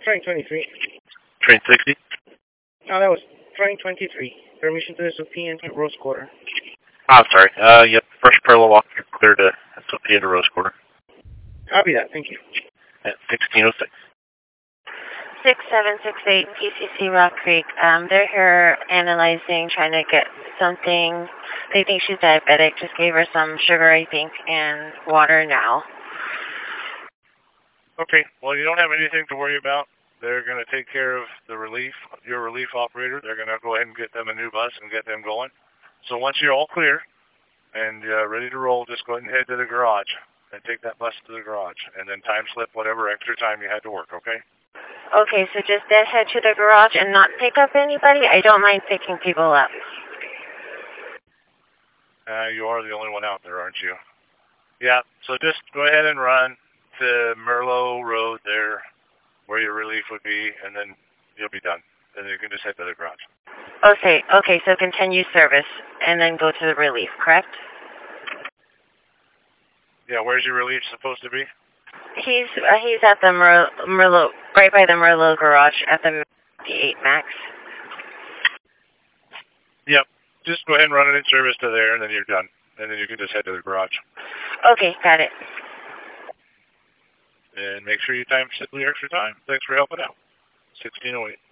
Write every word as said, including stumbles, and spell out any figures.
Train twenty-three. Train sixty? Oh, that was train twenty-three. Permission to S O P and Rose Quarter. Oh, sorry. Uh, yep. First parallel walk, you're clear to S O P into Rose Quarter. Copy that. Thank you. At sixteen oh six. six seven six eight P C C Rock Creek. Um, they're here analyzing, trying to get something. They think she's diabetic. Just gave her some sugar, I think, and water now. Okay. Well, you don't have anything to worry about. They're going to take care of the relief, your relief operator. They're going to go ahead and get them a new bus and get them going. So once you're all clear and uh, ready to roll, just go ahead and head to the garage and take that bus to the garage. And then time slip whatever extra time you had to work, okay? Okay, so just then head to the garage and not pick up anybody? I don't mind picking people up. Uh, you are the only one out there, aren't you? Yeah, so just go ahead and run to Merlot Road there, where your relief would be, and then you'll be done. Then you can just head to the garage. Okay, okay, so continue service, and then go to the relief, correct? Yeah, where's your relief supposed to be? He's uh, he's at the Mer Merlot, right by the Merlot garage at the eight Max. Yep. Just go ahead and run it in service to there, and then you're done. And then you can just head to the garage. Okay, got it. And make sure you time slip the extra time. Thanks for helping out. sixteen oh eight.